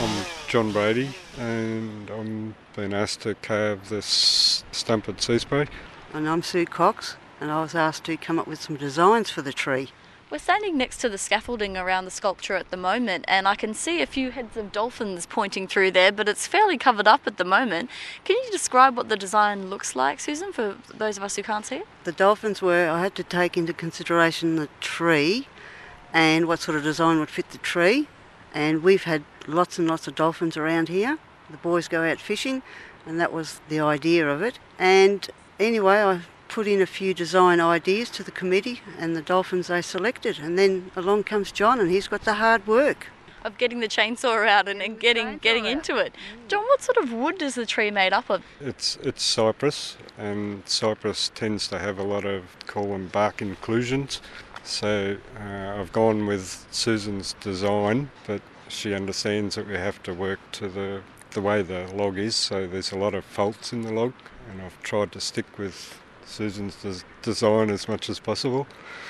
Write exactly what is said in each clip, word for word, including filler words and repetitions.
I'm John Brady and I'm been asked to carve this stump at Seaspray. And I'm Sue Cox, and I was asked to come up with some designs for the tree. We're standing next to the scaffolding around the sculpture at the moment, and I can see a few heads of dolphins pointing through there, but it's fairly covered up at the moment. Can you describe what the design looks like, Susan, for those of us who can't see it? The dolphins were, I had to take into consideration the tree and what sort of design would fit the tree. And we've had lots and lots of dolphins around here. The boys go out fishing, and that was the idea of it. And anyway, I put in a few design ideas to the committee and the dolphins they selected. And then along comes John, and he's got the hard work of getting the chainsaw out and, and getting getting into it. John, what sort of wood is the tree made up of? It's it's cypress, and cypress tends to have a lot of, call them bark inclusions. So uh, I've gone with Susan's design, but she understands that we have to work to the, the way the log is, so there's a lot of faults in the log, and I've tried to stick with Susan's des- design as much as possible.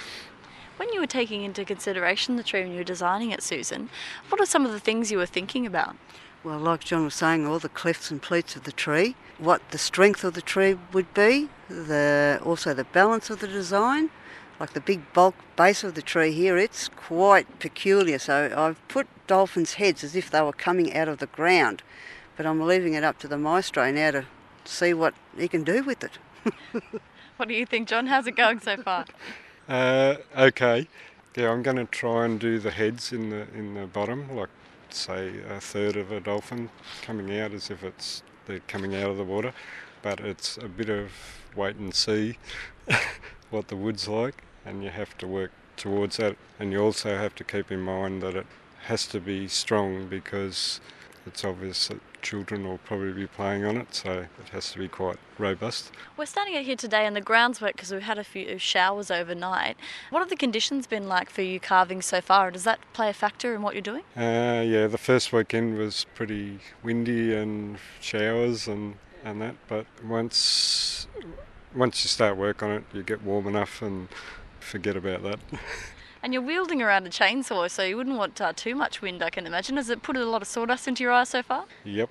When you were taking into consideration the tree when you were designing it, Susan, what are some of the things you were thinking about? Well, like John was saying, all the clefts and pleats of the tree, what the strength of the tree would be, the also the balance of the design. Like the big bulk base of the tree here, it's quite peculiar. So I've put dolphins' heads as if they were coming out of the ground, but I'm leaving it up to the maestro now to see what he can do with it. What do you think, John? How's it going so far? Uh, okay. Yeah, I'm going to try and do the heads in the in the bottom, like say a third of a dolphin coming out as if it's they're coming out of the water, but it's a bit of wait and see what the wood's like, and you have to work towards that. And you also have to keep in mind that it has to be strong because it's obvious that children will probably be playing on it, so it has to be quite robust. We're standing out here today and the ground's wet because we've had a few showers overnight. What have the conditions been like for you carving so far? Does that play a factor in what you're doing? Uh, yeah, the first weekend was pretty windy and showers and, and that, but once once you start work on it, you get warm enough and forget about that. And you're wielding around a chainsaw, so you wouldn't want uh, too much wind, I can imagine. Has it put a lot of sawdust into your eyes so far? Yep.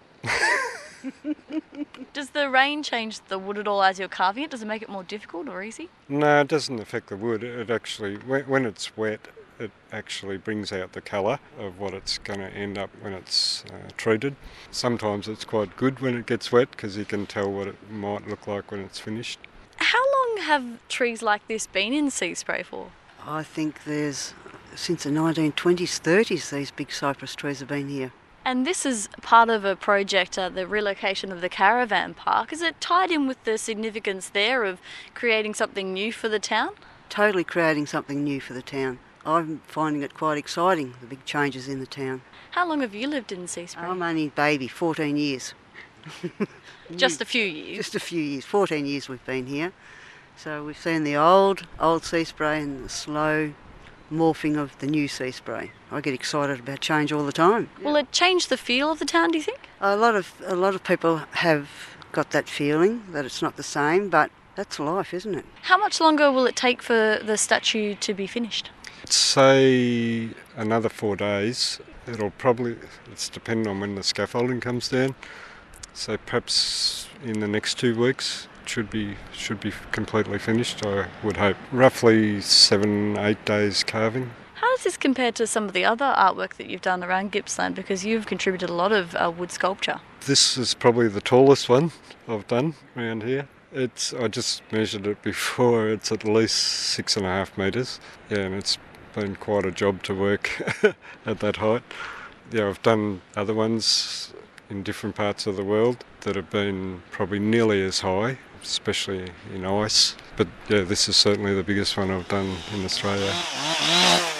Does the rain change the wood at all as you're carving it? Does it make it more difficult or easy? No, it doesn't affect the wood. It actually, when, when it's wet, it actually brings out the colour of what it's going to end up when it's uh, treated. Sometimes it's quite good when it gets wet because you can tell what it might look like when it's finished. How long have trees like this been in Seaspray for? I think there's, since the nineteen twenties, thirties, these big cypress trees have been here. And this is part of a project, uh, the relocation of the caravan park. Is it tied in with the significance there of creating something new for the town? Totally creating something new for the town. I'm finding it quite exciting, the big changes in the town. How long have you lived in Seaspray? I'm only baby, fourteen years. Just a few years? Just a few years, fourteen years we've been here. So we've seen the old, old Seaspray and the slow morphing of the new Seaspray. I get excited about change all the time. Will it change the feel of the town, do you think? A lot of a lot of people have got that feeling that it's not the same, but that's life, isn't it? How much longer will it take for the statue to be finished? Say another four days. It'll probably, it's dependent on when the scaffolding comes down. So perhaps in the next two weeks it should be should be completely finished, I would hope. Roughly seven, eight days carving. How does this compare to some of the other artwork that you've done around Gippsland? Because you've contributed a lot of uh, wood sculpture. This is probably the tallest one I've done around here. It's I just measured it before. It's at least six and a half metres. Yeah, and it's been quite a job to work at that height. Yeah, I've done other ones in different parts of the world that have been probably nearly as high, especially in ice. But yeah, this is certainly the biggest one I've done in Australia.